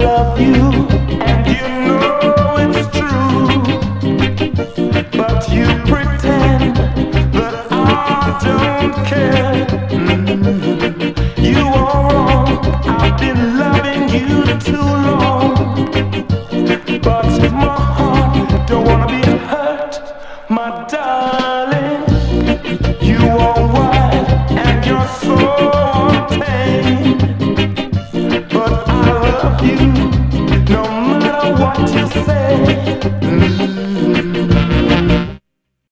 love you, and you know it's true, but you pretend that I don't care. You are wrong, I've been loving you too long, but my heart don't wanna be hurt, my darling. You are wild and you're so untamed, but I love you.